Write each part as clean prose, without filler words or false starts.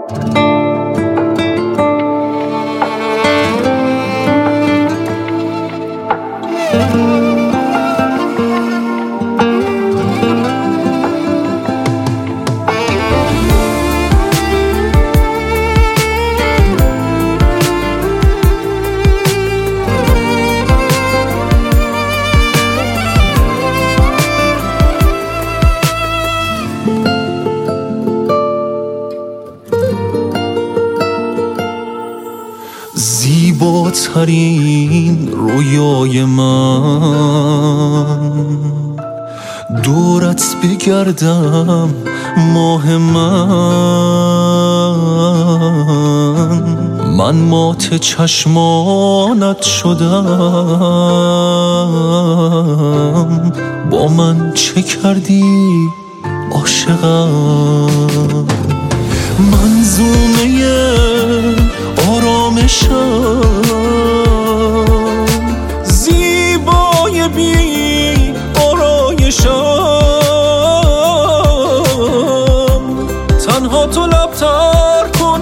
زیباترین رویای من دورت بگردم ماه من مات چشمانت شدم با من چه کردی عاشقم منظومه آرامشم زیبای بی آرایشم تنها تو لبتر کن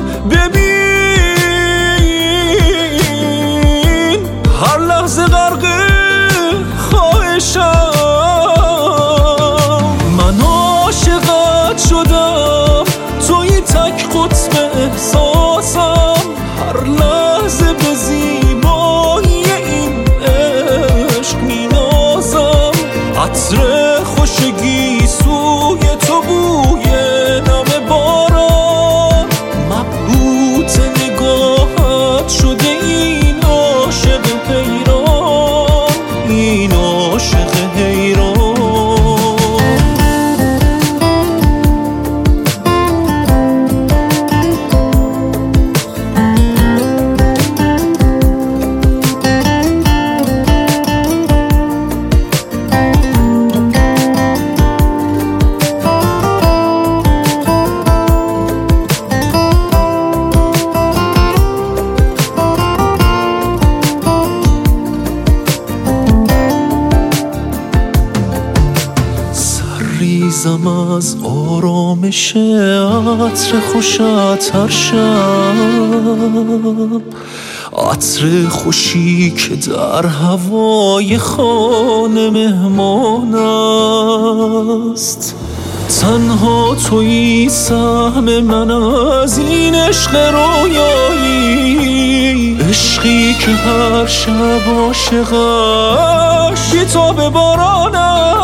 ببین هر لحظه غرق خواهشم من عاشقت شدم توی تک قطب احساسم هر لحظه به زیبایی این عشق مینازم عطر خوشگی سوی تو بوی نم باران مبهوت نگاهت شده این عاشق حیران این عاشق حیران ریزم از آرامش عطر خوشت هر شب عطر خوشی که در هوای خانه مهمان است تنها تویی سهم من از این عشق رویایی عشقی که هر شب عاشقش بی‌تاب باران است